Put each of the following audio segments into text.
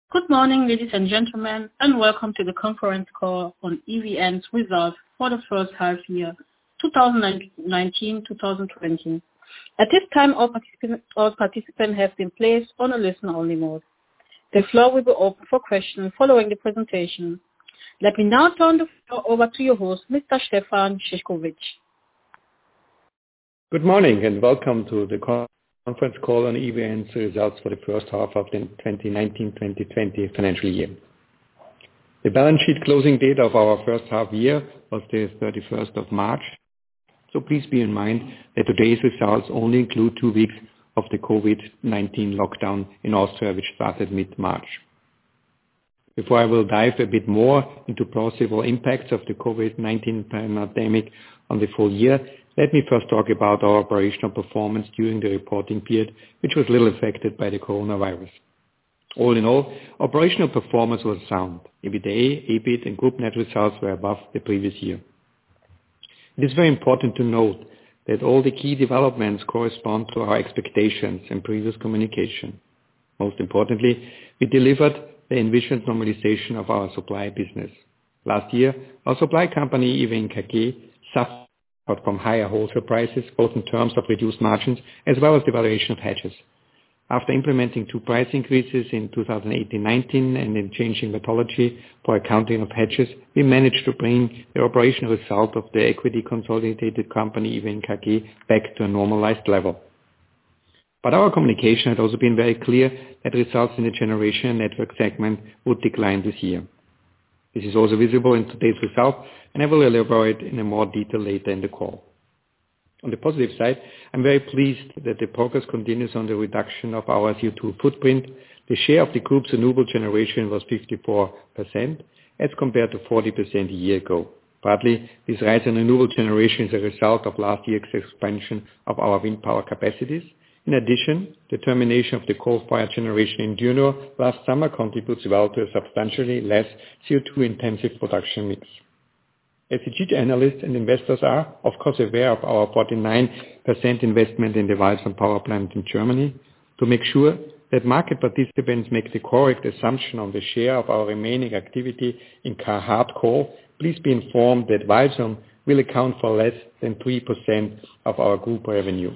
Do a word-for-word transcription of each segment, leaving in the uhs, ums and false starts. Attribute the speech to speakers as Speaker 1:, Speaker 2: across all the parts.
Speaker 1: Good morning, ladies and gentlemen, and welcome to the conference call on E V N's results for the first half year twenty nineteen to twenty twenty. At this time, all participants, all participants have been placed on a listen-only mode. The floor will be open for questions following the presentation. Let me now turn the floor over to your host, Mister Stefan Szyszkowitz.
Speaker 2: Good morning and welcome to the conference call on E V N's results for the first half of the twenty nineteen twenty twenty financial year. The balance sheet closing date of our first half year was the thirty-first of March, so please bear in mind that today's results only include two weeks of the COVID nineteen lockdown in Austria, which started mid-March. Before I will dive a bit more into possible impacts of the COVID nineteen pandemic on the full year, let me first talk about our operational performance during the reporting period, which was little affected by the coronavirus. All in all, operational performance was sound. EBITDA, EBIT, and group net results were above the previous year. It is very important to note that all the key developments correspond to our expectations and previous communication. Most importantly, we delivered the envisioned normalization of our supply business. Last year, our supply company, E V N K G, suffered from higher wholesale prices, both in terms of reduced margins as well as the valuation of hedges. After implementing two price increases in two thousand eighteen nineteen and in changing methodology for accounting of hedges, we managed to bring the operational result of the equity consolidated company E V N K G back to a normalized level. But our communication had also been very clear that results in the generation and network segment would decline this year. This is also visible in today's result, and I will elaborate in a more detail later in the call. On the positive side, I'm very pleased that the progress continues on the reduction of our C O two footprint. The share of the group's renewable generation was fifty-four percent as compared to forty percent a year ago. Partly, this rise in renewable generation is a result of last year's expansion of our wind power capacities. In addition, the termination of the coal-fired generation in Dürnrohr last summer contributes well to a substantially less C O two intensive production mix. As the chief analysts and investors are, of course, aware of our forty-nine percent investment in the Walsum power plant in Germany. To make sure that market participants make the correct assumption on the share of our remaining activity in hard coal, please be informed that Walsum will account for less than three percent of our group revenue.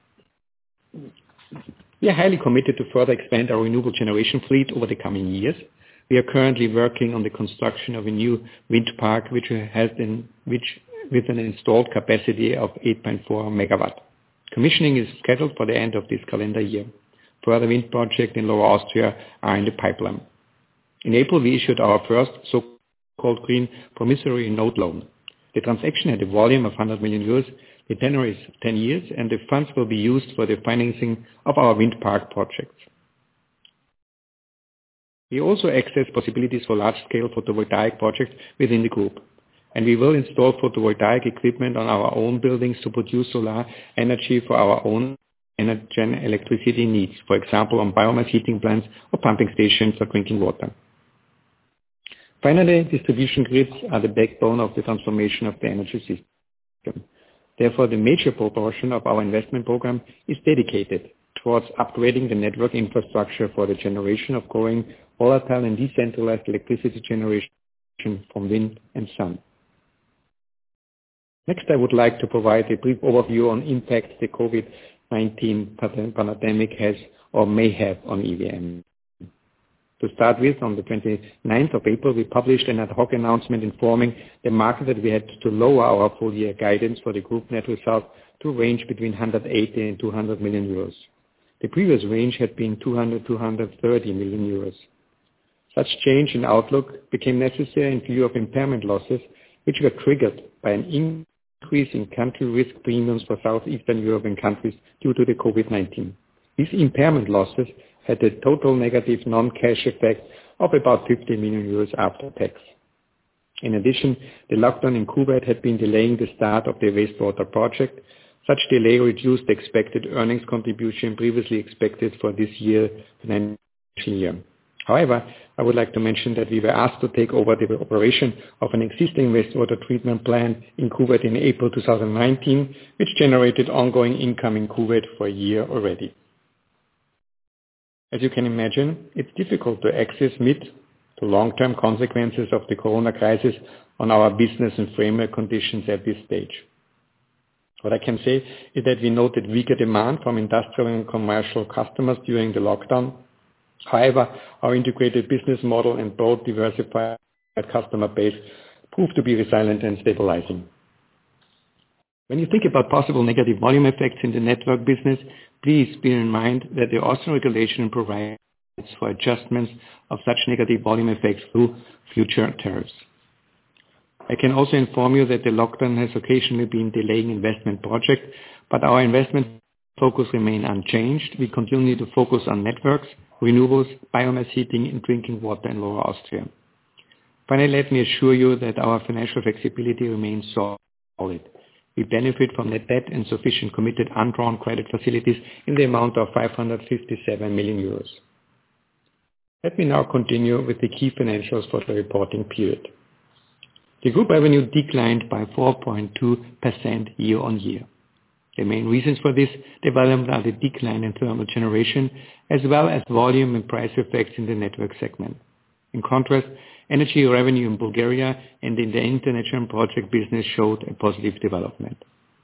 Speaker 2: We are highly committed to further expand our renewable generation fleet over the coming years. We are currently working on the construction of a new wind park which has in, which, with an installed capacity of eight point four megawatt. Commissioning is scheduled for the end of this calendar year. Further wind projects in Lower Austria are in the pipeline. In April, we issued our first so-called green promissory note loan. The transaction had a volume of one hundred million euros. The tenure is ten years, and the funds will be used for the financing of our wind park projects. We also access possibilities for large-scale photovoltaic projects within the group, and we will install photovoltaic equipment on our own buildings to produce solar energy for our own energy and electricity needs, for example, on biomass heating plants or pumping stations for drinking water. Finally, distribution grids are the backbone of the transformation of the energy system. Therefore, the major proportion of our investment program is dedicated towards upgrading the network infrastructure for the generation of growing volatile and decentralized electricity generation from wind and sun. Next, I would like to provide a brief overview on impacts the COVID nineteen pandemic has or may have on E V N. To start with, on the twenty-ninth of April, we published an ad hoc announcement informing the market that we had to lower our full-year guidance for the group net result to range between one hundred eighty and two hundred million euros. The previous range had been two hundred to two hundred thirty million euros. Such change in outlook became necessary in view of impairment losses, which were triggered by an increase in country risk premiums for southeastern European countries due to the COVID nineteen. These impairment losses had a total negative non-cash effect of about fifty million euros after tax. In addition, the lockdown in Kuwait had been delaying the start of the wastewater project. Such delay reduced the expected earnings contribution previously expected for this year financial year. However, I would like to mention that we were asked to take over the operation of an existing wastewater treatment plant in Kuwait in April two thousand nineteen, which generated ongoing income in Kuwait for a year already. As you can imagine, it's difficult to assess mid to long-term consequences of the corona crisis on our business and framework conditions at this stage. What I can say is that we noted weaker demand from industrial and commercial customers during the lockdown. However, our integrated business model and broad diversified customer base proved to be resilient and stabilizing. When you think about possible negative volume effects in the network business, please bear in mind that the Austrian regulation provides for adjustments of such negative volume effects through future tariffs. I can also inform you that the lockdown has occasionally been delaying investment projects, but our investment focus remains unchanged. We continue to focus on networks, renewables, biomass heating, and drinking water in Lower Austria. Finally, let me assure you that our financial flexibility remains solid. We benefit from net debt and sufficient committed undrawn credit facilities in the amount of five hundred fifty-seven million euros. Let me now continue with the key financials for the reporting period. The group revenue declined by four point two percent year-on-year. The main reasons for this development are the decline in thermal generation, as well as volume and price effects in the network segment. In contrast, energy revenue in Bulgaria and in the international project business showed a positive development.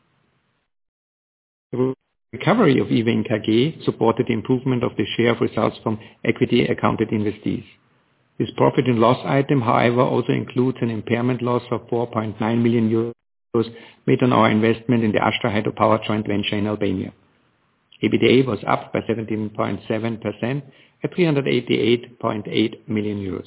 Speaker 2: The recovery of EVN K G supported the improvement of the share of results from equity accounted investees. This profit and loss item, however, also includes an impairment loss of four point nine million euros made on our investment in the Ashta hydropower joint venture in Albania. EBITDA was up by seventeen point seven percent at three hundred eighty-eight point eight million euros.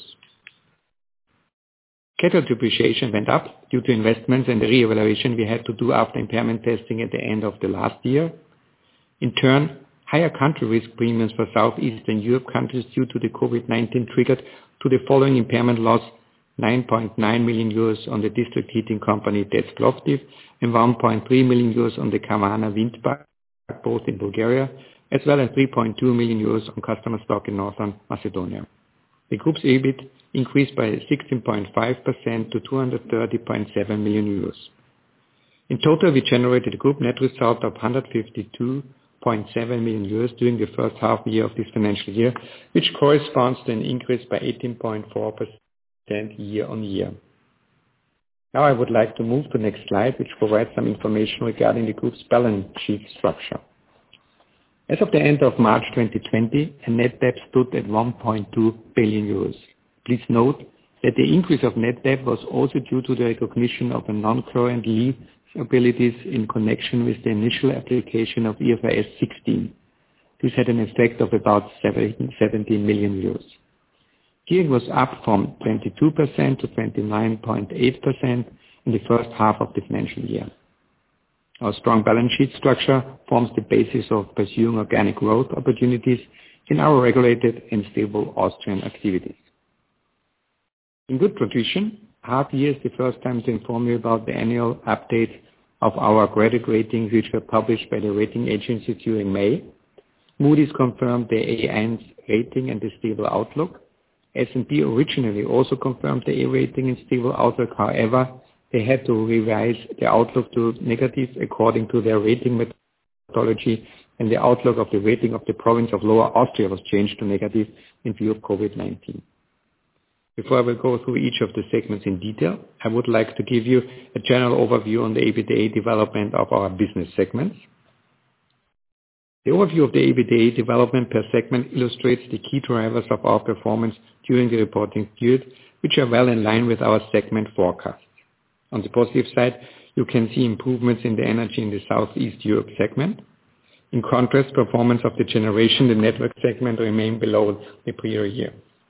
Speaker 2: Capital depreciation went up due to investments and the re-evaluation we had to do after impairment testing at the end of the last year. In turn, higher country risk premiums for Southeastern Europe countries due to the COVID nineteen triggered to the following impairment loss: nine point nine million euros on the district heating company T E Z Plovdiv and one point three million euros on the Kavarna wind park, both in Bulgaria, as well as three point two million euros on customer stock in Northern Macedonia. The group's E B I T increased by sixteen point five percent to two hundred thirty point seven million euros. In total, we generated a group net result of one hundred fifty-two point seven million euros during the first half year of this financial year, which corresponds to an increase by eighteen point four percent year on year. Now I would like to move to the next slide, which provides some information regarding the group's balance sheet structure. As of the end of March twenty twenty, a net debt stood at one point two billion euros. Please note that the increase of net debt was also due to the recognition of a non-current lease liabilities in connection with the initial application of I F R S sixteen. This had an effect of about seventy million euros. Gearing was up from twenty-two percent to twenty-nine point eight percent in the first half of the financial year. Our strong balance sheet structure forms the basis of pursuing organic growth opportunities in our regulated and stable Austrian activities. In good tradition, half year is the first time to inform you about the annual update of our credit ratings, which were published by the rating agency during May. Moody's confirmed the A N's rating and the stable outlook. S and P originally also confirmed the A rating and stable outlook. However, they had to revise the outlook to negative according to their rating methodology, and the outlook of the rating of the province of Lower Austria was changed to negative in view of COVID nineteen. Before I will go through each of the segments in detail, I would like to give you a general overview on the EBITDA development of our business segments. The overview of the EBITDA development per segment illustrates the key drivers of our performance during the reporting period, which are well in line with our segment forecasts. On the positive side, you can see improvements in the energy in the Southeast Europe segment. In contrast, performance of the generation, the network segment, remained below the prior year.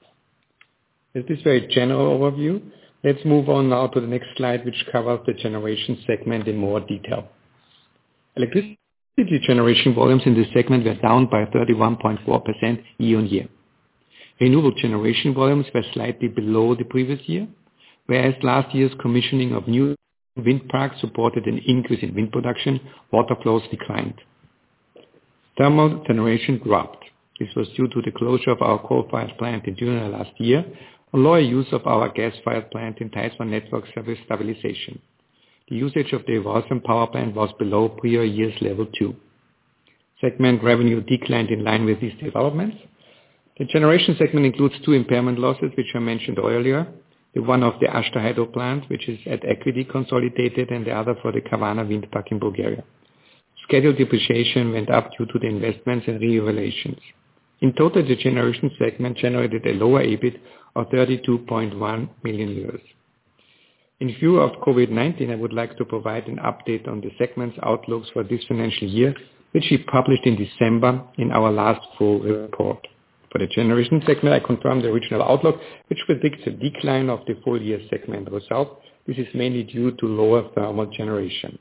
Speaker 2: With this very general overview, let's move on now to the next slide, which covers the generation segment in more detail. Electricity generation volumes in this segment were down by thirty-one point four percent year-on-year. Renewable generation volumes were slightly below the previous year, whereas last year's commissioning of new wind parks supported an increase in wind production, water flows declined. Thermal generation dropped. This was due to the closure of our coal-fired plant in June last year, a lower use of our gas-fired plant in ties for network service stabilization. The usage of the Walsum power plant was below prior year's level too. Segment revenue declined in line with these developments. The generation segment includes two impairment losses, which I mentioned earlier. The one of the Ashta Hydro plant, which is at equity consolidated, and the other for the Kavarna wind park in Bulgaria. Scheduled depreciation went up due to the investments and re-evaluations. In total, the generation segment generated a lower E B I T of thirty-two point one million euros. In view of COVID nineteen, I would like to provide an update on the segment's outlooks for this financial year, which we published in December in our last full report. For the generation segment, I confirm the original outlook, which predicts a decline of the full year segment result. This is mainly due to lower thermal generation.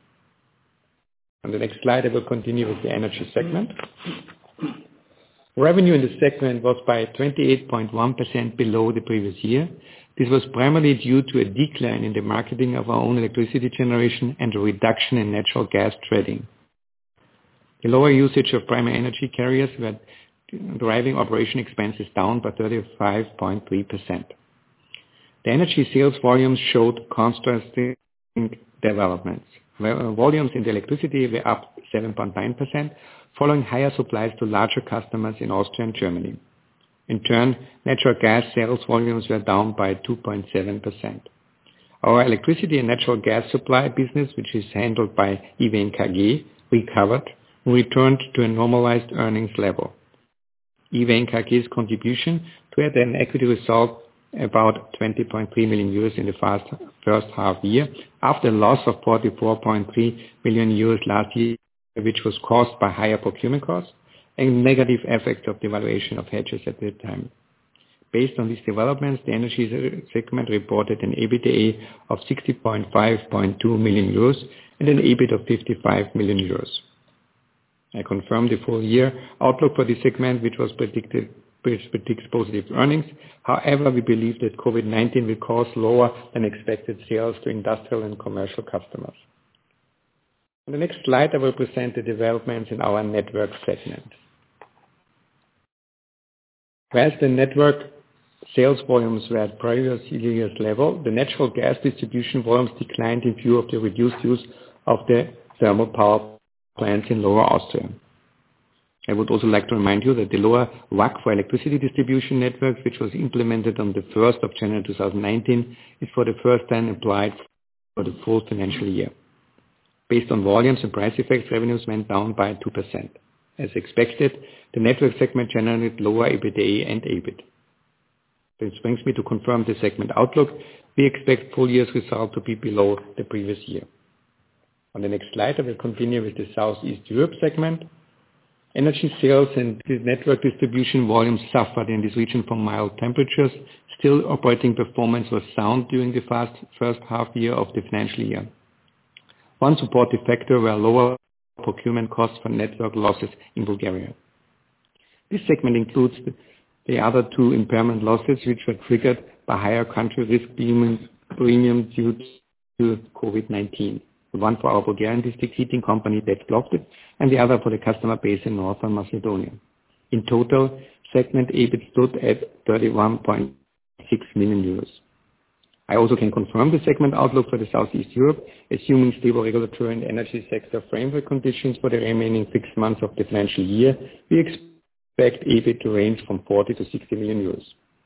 Speaker 2: On the next slide, I will continue with the energy segment. Revenue in the segment was by twenty-eight point one percent below the previous year. This was primarily due to a decline in the marketing of our own electricity generation and a reduction in natural gas trading. The lower usage of primary energy carriers were driving operation expenses down by thirty-five point three percent. The energy sales volumes showed contrasting developments. Volumes in the electricity were up seven point nine percent, following higher supplies to larger customers in Austria and Germany. In turn, natural gas sales volumes were down by two point seven percent. Our electricity and natural gas supply business, which is handled by E V N K G, recovered and returned to a normalized earnings level. E V N K G's contribution to an equity result about twenty point three million euros in the first, first half year, after a loss of forty-four point three million euros last year, which was caused by higher procurement costs and negative effects of the valuation of hedges at that time. Based on these developments, the energy segment reported an EBITDA of sixty point five point two million euros and an E B I T of fifty-five million euros. I confirm the full year outlook for this segment, which was predicted, which predicts positive earnings. However, we believe that COVID nineteen will cause lower than expected sales to industrial and commercial customers. On the next slide, I will present the developments in our network segment. Whereas the network sales volumes were at previous year's level, the natural gas distribution volumes declined in view of the reduced use of the thermal power plants in Lower Austria. I would also like to remind you that the lower W A C C for electricity distribution networks, which was implemented on the first of January two thousand nineteen, is for the first time applied for the full financial year. Based on volumes and price effects, revenues went down by two percent. As expected, the network segment generated lower EBITDA and E B I T. This brings me to confirm the segment outlook. We expect full year's result to be below the previous year. On the next slide, I will continue with the Southeast Europe segment. Energy sales and network distribution volumes suffered in this region from mild temperatures. Still, operating performance was sound during the first, first half year of the financial year. One supportive factor were lower procurement costs for network losses in Bulgaria. This segment includes the, the other two impairment losses, which were triggered by higher country risk premium due to COVID nineteen. The one for our Bulgarian district heating company, that blocked it, and the other for the customer base in Northern Macedonia. In total, segment E B I T stood at thirty-one point six million euros. I also can confirm the segment outlook for the Southeast Europe, assuming stable regulatory and energy sector framework conditions for the remaining six months of the financial year. We expect E B I T to range from forty to sixty million euros.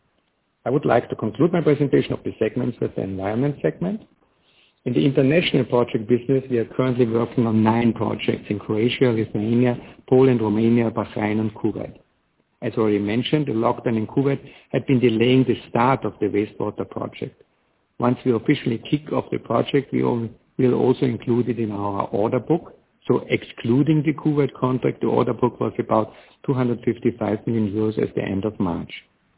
Speaker 2: I would like to conclude my presentation of the segments with the environment segment. In the international project business, we are currently working on nine projects in Croatia, Lithuania, Poland, Romania, Bahrain, and Kuwait. As already mentioned, the lockdown in Kuwait had been delaying the start of the wastewater project. Once we officially kick off the project, we will also include it in our order book. So excluding the Kuwait contract, the order book was about two hundred fifty-five million euros at the end of March.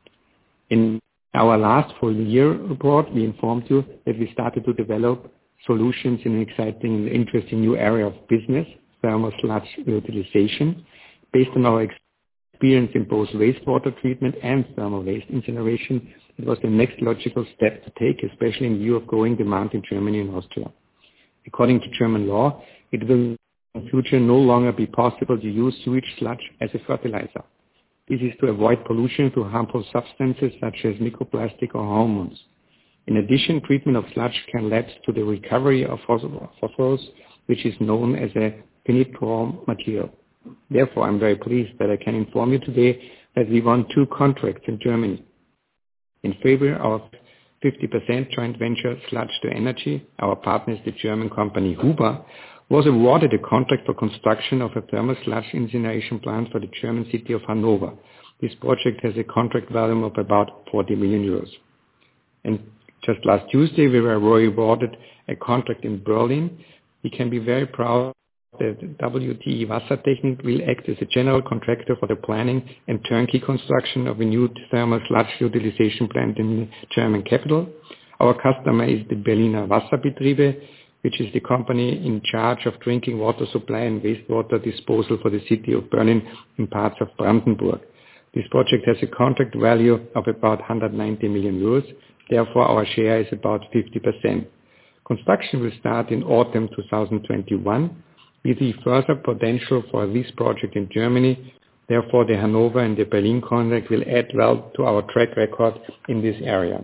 Speaker 2: In our last full year report, we informed you that we started to develop solutions in an exciting and interesting new area of business, thermal sludge utilization. Based on our experience in both wastewater treatment and thermal waste incineration, it was the next logical step to take, especially in view of growing demand in Germany and Austria. According to German law, it will in future no longer be possible to use sewage sludge as a fertilizer. This is to avoid pollution through harmful substances such as microplastic or hormones. In addition, treatment of sludge can lead to the recovery of phosphorus, which is known as a finite raw material. Therefore, I'm very pleased that I can inform you today that we won two contracts in Germany. In February, our fifty percent joint venture Sludge to Energy, our partner is the German company Huber, was awarded a contract for construction of a thermal sludge incineration plant for the German city of Hanover. This project has a contract value of about forty million euros. And just last Tuesday, we were awarded a contract in Berlin. We can be very proud that W T E Wassertechnik will act as a general contractor for the planning and turnkey construction of a new thermal sludge utilization plant in the German capital. Our customer is the Berliner Wasserbetriebe, which is the company in charge of drinking water supply and wastewater disposal for the city of Berlin and parts of Brandenburg. This project has a contract value of about one hundred ninety million euros. Therefore, our share is about fifty percent. Construction will start in autumn two thousand twenty-one. We see further potential for this project in Germany. Therefore, the Hanover and the Berlin contract will add well to our track record in this area.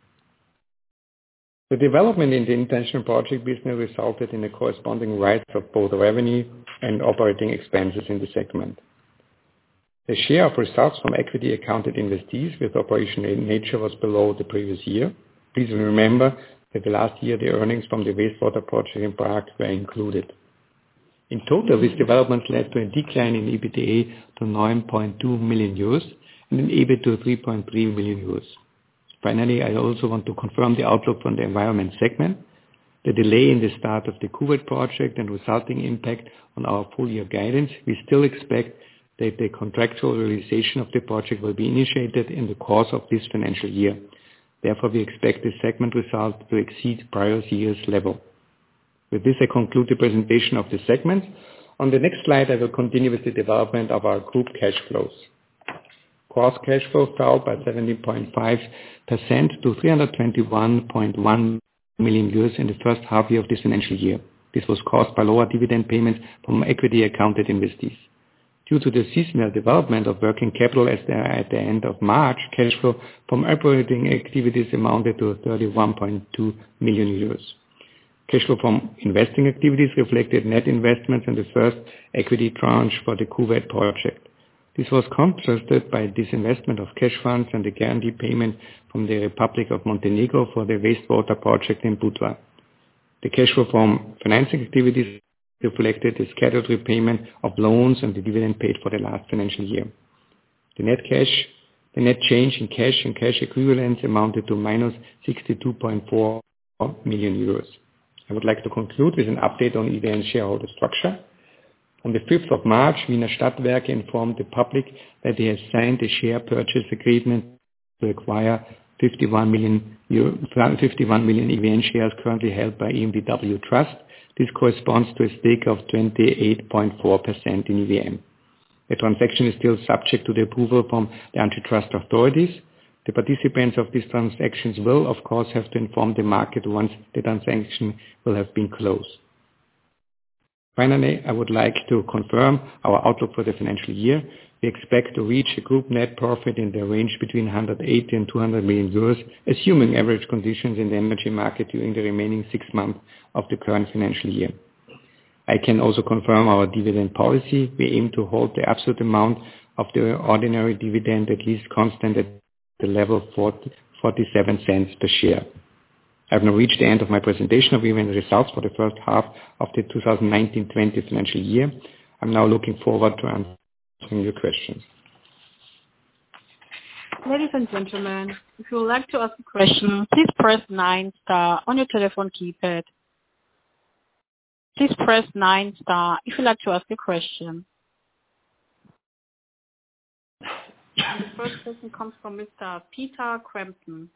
Speaker 2: The development in the international project business resulted in a corresponding rise of both revenue and operating expenses in the segment. The share of results from equity accounted investees with operational nature was below the previous year. Please remember that the last year the earnings from the wastewater project in Prague were included. In total, this development led to a decline in EBITDA to nine point two million euros and an EBIT to three point three million euros. Finally, I also want to confirm the outlook from the environment segment. The delay in the start of the Kuwait project and resulting impact on our full year guidance, we still expect that the contractual realization of the project will be initiated in the course of this financial year. Therefore, we expect the segment result to exceed prior year's level. With this, I conclude the presentation of the segment. On the next slide, I will continue with the development of our group cash flows. Gross cash flow fell by seventeen point five percent to three hundred twenty-one point one million euros in the first half year of this financial year. This was caused by lower dividend payments from equity accounted investees. Due to the seasonal development of working capital as at the end of March, cash flow from operating activities amounted to thirty-one point two million euros. Cash flow from investing activities reflected net investments in the first equity tranche for the Kuwait project. This was contrasted by disinvestment of cash funds and the guarantee payment from the Republic of Montenegro for the wastewater project in Budva. The cash flow from financing activities reflected the scheduled repayment of loans and the dividend paid for the last financial year. The net cash, the net change in cash and cash equivalents amounted to minus sixty-two point four million euros. I would like to conclude with an update on E V N's shareholder structure. On the fifth of March, Wiener Stadtwerke informed the public that it has signed a share purchase agreement to acquire fifty-one million, fifty-one million E V N shares currently held by E M B W Trust. This corresponds to a stake of twenty-eight point four percent in E V N. The transaction is still subject to the approval from the antitrust authorities. The participants of these transactions will, of course, have to inform the market once the transaction will have been closed. Finally, I would like to confirm our outlook for the financial year. We expect to reach a group net profit in the range between one hundred eighty and two hundred million euros, assuming average conditions in the energy market during the remaining six months of the current financial year. I can also confirm our dividend policy. We aim to hold the absolute amount of the ordinary dividend at least constant at the level of forty-seven cents per share. I have now reached the end of my presentation of E V N results for the first half of the two thousand nineteen twenty financial year. I'm now looking forward to answering your questions.
Speaker 1: Ladies and gentlemen, if you would like to ask a question, please press nine star on your telephone keypad. Please press nine star if you'd like to ask a question. The first question comes from Mister Peter Crampton.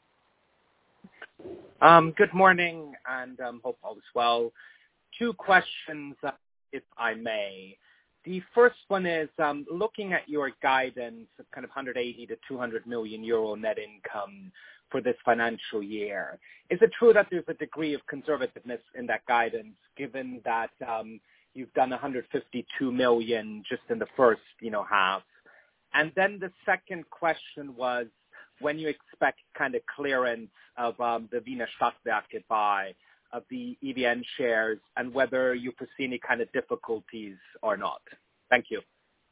Speaker 3: Um, good morning, and um, hope all is well. Two questions, uh, if I may. The first one is um, looking at your guidance of kind of one hundred eighty to two hundred million euro net income for this financial year. Is it true that there's a degree of conservativeness in that guidance, given that um, you've done one hundred fifty-two million just in the first, you know, half? And then the second question was when you expect kind of clearance of um, the Wiener Stadtwerke buy of the E V N shares and whether you foresee any kind of difficulties or not. Thank you.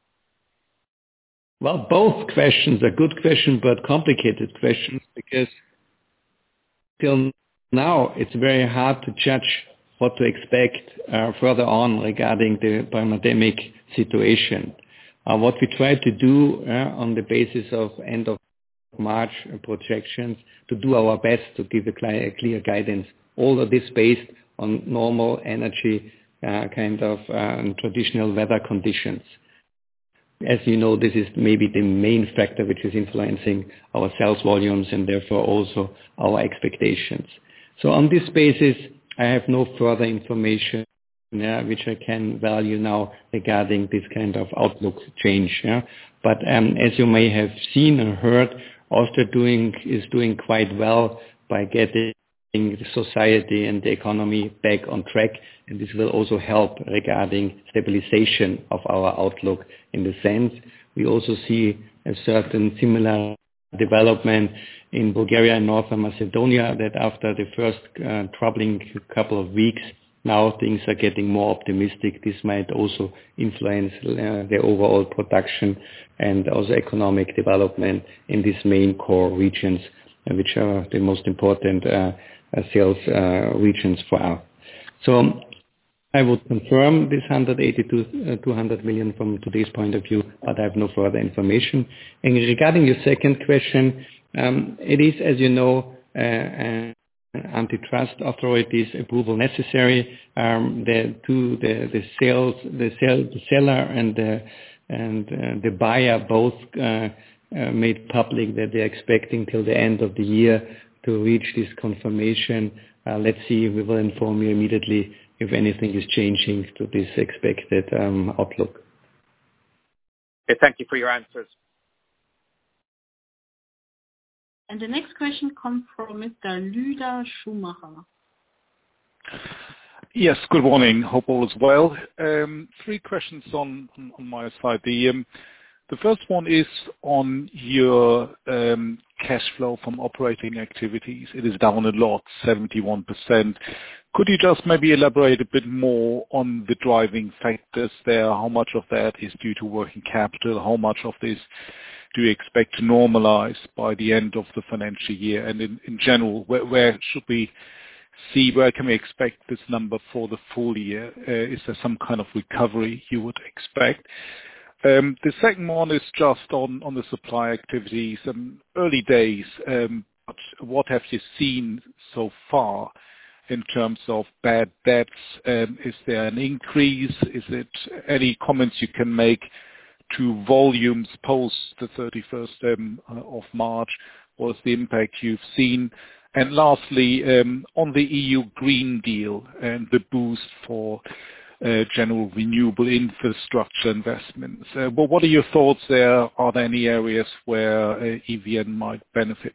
Speaker 2: Well, both questions are good questions, but complicated questions, because till now it's very hard to judge what to expect uh, further on regarding the pandemic situation. Uh, what we try to do uh, on the basis of end of March projections, to do our best to give a clear, a clear guidance. All of this based on normal energy uh, kind of uh, traditional weather conditions. As you know, this is maybe the main factor which is influencing our sales volumes and therefore also our expectations. So on this basis, I have no further information yeah, which I can value now regarding this kind of outlook change. Yeah. But um, as you may have seen or heard, Austria doing is doing quite well by getting the society and the economy back on track, and this will also help regarding stabilization of our outlook. In the sense, we also see a certain similar development in Bulgaria and North Macedonia, that after the first uh, troubling couple of weeks, now things are getting more optimistic. This might also influence uh, the overall production and also economic development in these main core regions, uh, which are the most important uh, uh, sales uh, regions for us. So I would confirm this one hundred eighty to two hundred million from today's point of view, but I have no further information. And regarding your second question, um, it is, as you know, uh, uh, antitrust authorities approval necessary. Um, the two the the sales the sell the seller and the and uh, the buyer both uh, uh, made public that they're expecting till the end of the year to reach this confirmation. Uh, let's see. We will inform you immediately if anything is changing to this expected um, outlook.
Speaker 3: Okay, thank you for your answers.
Speaker 1: And the next question comes from Mister Lueder Schumacher.
Speaker 4: Yes, good morning. Hope all is well. Um, three questions on, on, on my side. The, um, the first one is on your um, cash flow from operating activities. It is down a lot, seventy-one percent. Could you just maybe elaborate a bit more on the driving factors there? How much of that is due to working capital? How much of this do you expect to normalize by the end of the financial year? And in, in general, where, where should we see, where can we expect this number for the full year? Uh, is there some kind of recovery you would expect? Um, the second one is just on, on the supply activities. Um, early days, um, but what have you seen so far in terms of bad debts? Um, is there an increase? Is it any comments you can make to volumes post the thirty-first um, of March? What is the impact you've seen? And lastly, um, on the E U Green Deal and the boost for uh, general renewable infrastructure investments, uh, well, what are your thoughts there? Are there any areas where uh, E V N might benefit?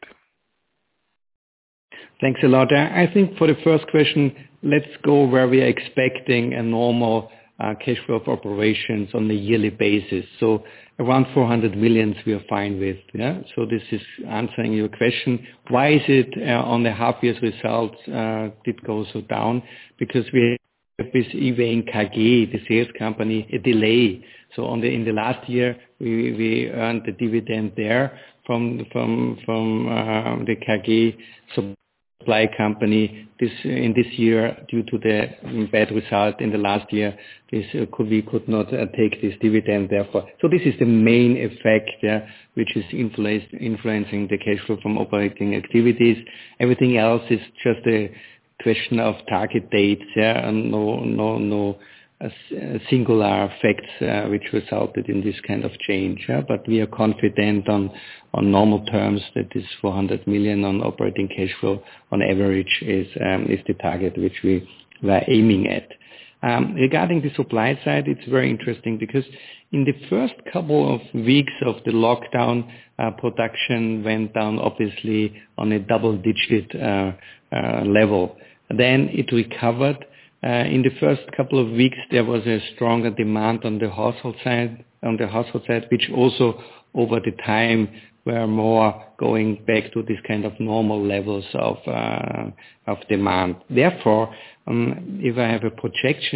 Speaker 2: Thanks a lot. I think for the first question, let's go where we are expecting a normal uh, cash flow of operations on a yearly basis. So around four hundred million we are fine with. Yeah. So this is answering your question. Why is it uh, on the half year's results uh, did go so down? Because we have with E V N K G, the sales company, a delay. So on the in the last year we we earned the dividend there from from from uh, the K G supply company. This in this year, due to the bad result in the last year, this uh, could we could not uh, take this dividend. Therefore, so this is the main effect, yeah, which is influenced, influencing the cash flow from operating activities. Everything else is just a question of target dates, yeah, and no no no uh, singular effects uh, which resulted in this kind of change. Yeah? But we are confident on on normal terms that this four hundred million on operating cash flow on average is um, is the target which we were aiming at. Um, regarding the supply side, it's very interesting because in the first couple of weeks of the lockdown, uh, production went down obviously on a double-digit uh, uh, level. Then it recovered. Uh, in the first couple of weeks, there was a stronger demand on the household side, on the household side, which also over the time were more going back to this kind of normal levels of uh, of demand. Therefore, um, if I have a projection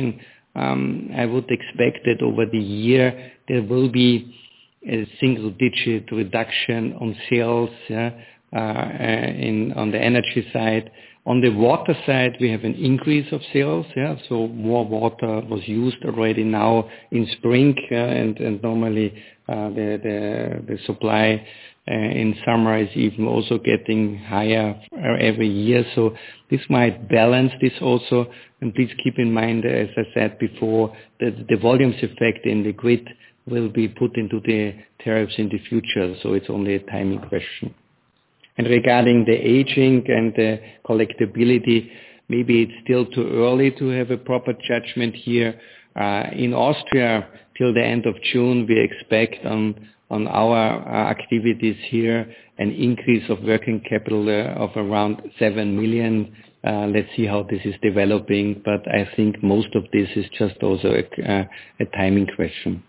Speaker 2: um, I would expect that over the year there will be a single-digit reduction on sales yeah, uh, in on the energy side. On the water side, we have an increase of sales. Yeah, so more water was used already now in spring, uh, and and normally uh, the the the supply uh, in summer is even also getting higher every year. So this might balance this also. And please keep in mind, as I said before, that the volumes effect in the grid will be put into the tariffs in the future. So it's only a timing question. And regarding the aging and the collectability, maybe it's still too early to have a proper judgment here. Uh, in Austria, till the end of June, we expect on, on our uh, activities here an increase of working capital uh, of around seven million. Uh, let's see how this is developing, but I think most of this is just also a, uh, a timing question.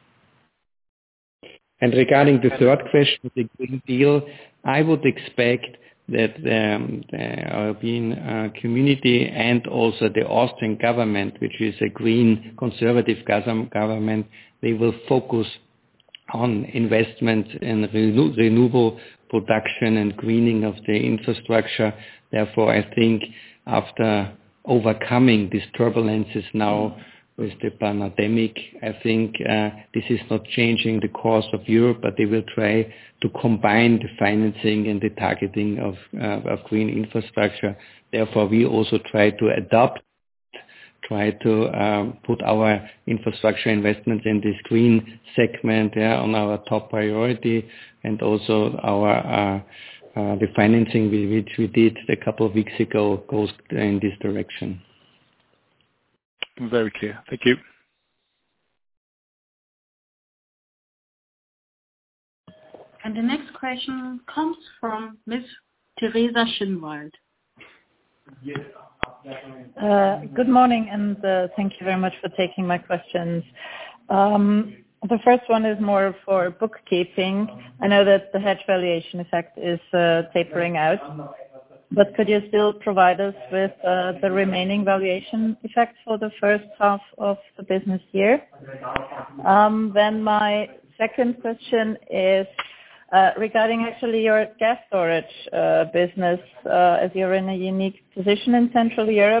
Speaker 2: And regarding the third question, the Green Deal, I would expect that um, the European uh, community and also the Austrian government, which is a green conservative government, they will focus on investment in renew- renewable production and greening of the infrastructure. Therefore, I think after overcoming these turbulences now with the pandemic, I think uh, this is not changing the course of Europe, but they will try to combine the financing and the targeting of, uh, of green infrastructure. Therefore, we also try to adapt, try to um, put our infrastructure investments in this green segment yeah, on our top priority, and also our uh, uh, the financing we, which we did a couple of weeks ago goes in this direction.
Speaker 4: Very clear. Thank you.
Speaker 1: And the next question comes from Miz Teresa Schinwald.
Speaker 5: Uh, good morning, and uh, thank you very much for taking my questions. Um, the first one is more for bookkeeping. I know that the hedge valuation effect is uh, tapering out, but could you still provide us with uh, the remaining valuation effect for the first half of the business year? Um, then my second question is uh, regarding actually your gas storage uh, business, uh, as you're in a unique position in Central Europe.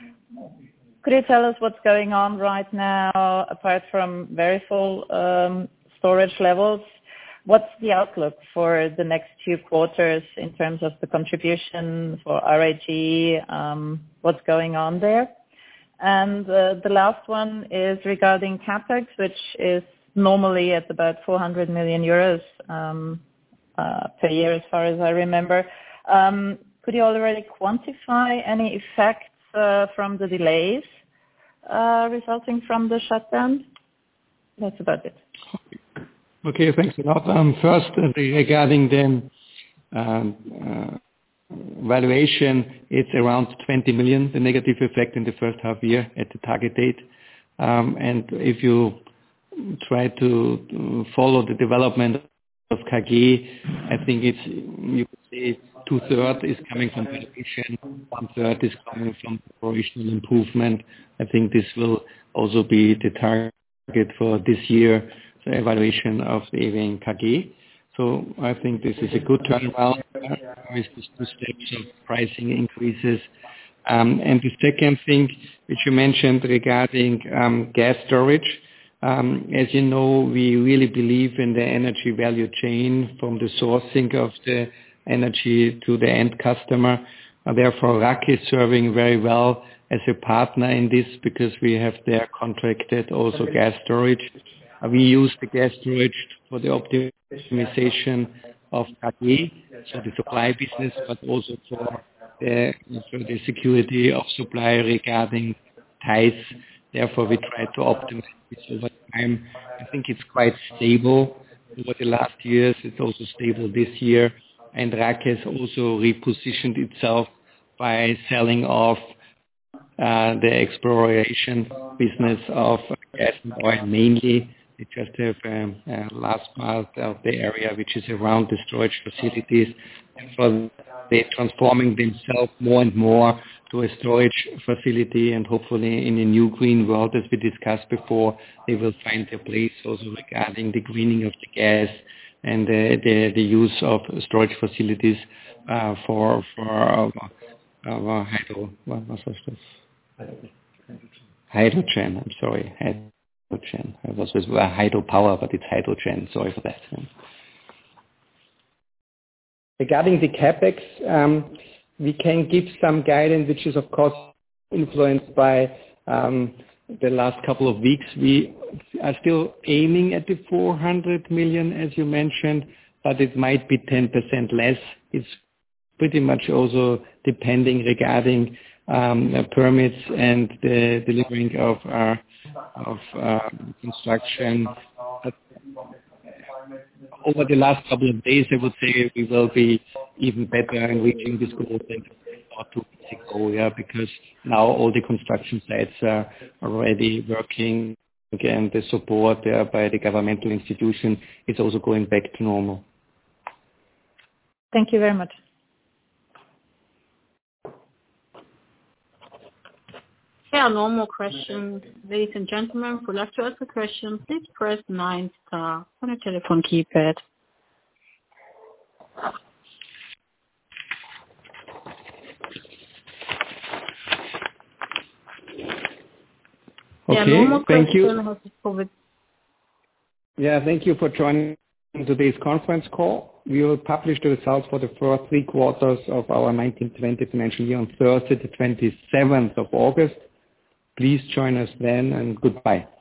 Speaker 5: Could you tell us what's going on right now, apart from very full um, storage levels? What's the outlook for the next few quarters in terms of the contribution for R A G? Um, what's going on there? And uh, the last one is regarding CapEx, which is normally at about four hundred million euros um, uh, per year, as far as I remember. Um, could you already quantify any effects uh, from the delays uh, resulting from the shutdown? That's about it.
Speaker 2: Okay, thanks a lot. Um, First, uh, regarding the um, uh, valuation, it's around twenty million, the negative effect in the first half year at the target date. Um, And if you try to follow the development of K G, I think it's, you could say two-thirds is coming from valuation, one-third is coming from operational improvement. I think this will also be the target for this year, the evaluation of the E V N K G. So I think this is a good turnaround uh, with these two steps of pricing increases. Um, and the second thing which you mentioned regarding um, gas storage, um, as you know, we really believe in the energy value chain from the sourcing of the energy to the end customer. Uh, therefore, R A C is serving very well as a partner in this because we have there contracted also gas storage. We use the gas storage for the optimization of K G, so the supply business, but also for the, for the security of supply regarding ties. Therefore, we try to optimize this over time. I think it's quite stable over the last years. It's also stable this year. And R A C has also repositioned itself by selling off uh, the exploration business of gas and oil mainly. They just have um, a last part of the area which is around the storage facilities. And so they're transforming themselves more and more to a storage facility, and hopefully in a new green world, as we discussed before, they will find their place also regarding the greening of the gas and uh, the the use of storage facilities uh, for for our, our hydro what was this? hydrogen. I'm sorry, hydrogen. I was with hydropower, but it's hydrogen. Sorry for that. Regarding the capex, um, we can give some guidance, which is of course influenced by um, the last couple of weeks. We are still aiming at the four hundred million, as you mentioned, but it might be ten percent less. It's pretty much also depending regarding um, uh, permits and the delivering of uh, of uh, construction. But over the last couple of days, I would say we will be even better in reaching this goal than about two weeks ago, yeah, because now all the construction sites are already working, and the support uh, by the governmental institution is also going back to normal.
Speaker 5: Thank you very much.
Speaker 1: There are no more questions. Ladies and gentlemen, if you'd like to ask a question, please press nine star on your telephone keypad.
Speaker 2: Okay,
Speaker 1: no
Speaker 2: thank you. Yeah, thank you for joining today's conference call. We will publish the results for the first three quarters of our nineteen twenty financial year on Thursday, the twenty-seventh of August. Please join us then, and goodbye.